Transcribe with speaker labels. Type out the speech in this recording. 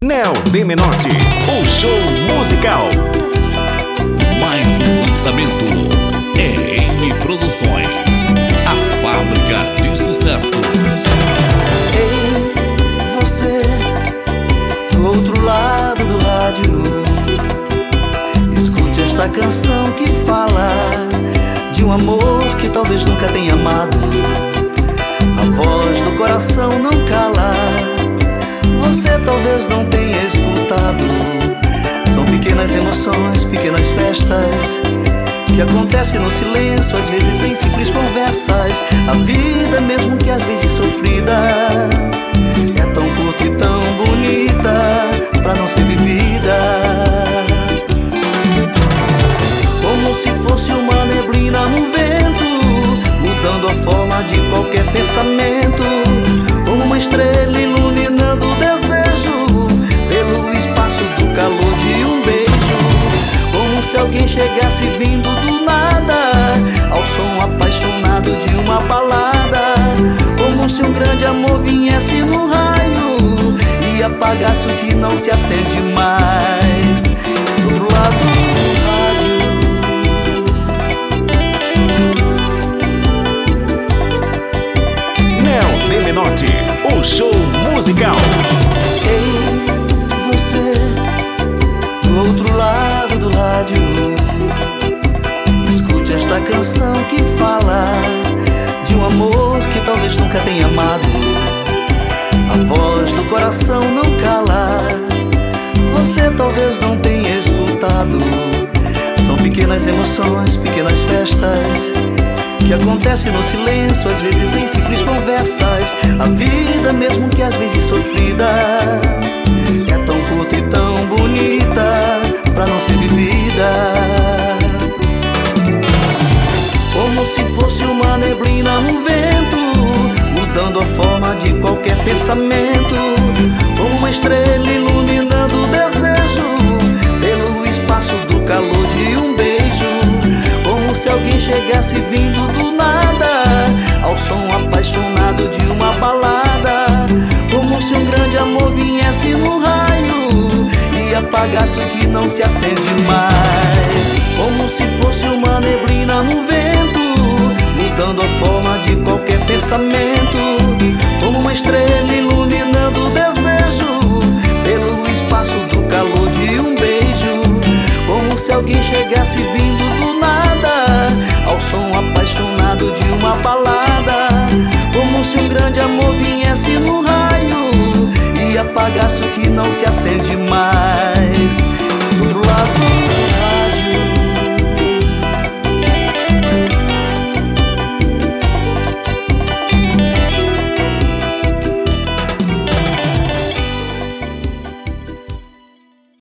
Speaker 1: Neo de Menotti, o show musical.
Speaker 2: Mais um lançamento. EM Produções, a fábrica de sucessos.
Speaker 3: Ei, você, do outro lado do rádio, escute esta canção que fala de um amor que talvez nunca tenha amado. A voz do coração não cala, você talvez não tenha escutado. São pequenas emoções, pequenas festas que acontecem no silêncio, às vezes em simples conversas. A vida, mesmo que às vezes sofrida, é tão curta e tão bonita pra não ser vivida. Como se fosse uma neblina no vento, mudando a forma de qualquer pensamento. Como uma estrela iluminando o desejo, pelo espaço do calor de um beijo. Como se alguém chegasse vindo do nada, ao som apaixonado de uma balada. Como se um grande amor viesse no raio e apagasse o que não se acende mais. Do outro lado do rádio.
Speaker 1: Neo de Menotti, o show musical.
Speaker 3: Ei, você, do outro lado do rádio, escute esta canção que fala de um amor que talvez nunca tenha amado. A voz do coração não cala, você talvez não tenha escutado. São pequenas emoções, pequenas festas que acontecem no silêncio, às vezes em simples conversas. A vida, mesmo que às vezes sofrida, é tão curta e tão bonita pra não ser vivida. Como se fosse uma neblina no vento, mudando a forma de qualquer pensamento. Como uma estrela iluminando o desejo, pelo espaço do calor de um beijo. Como se alguém chegasse vindo do nada, ao som apaixonado de uma balada. Como se um grande amor viesse no raio e apagasse o que não se acende mais. Como se fosse uma neblina no vento, mudando a forma de qualquer pensamento. Como uma estrela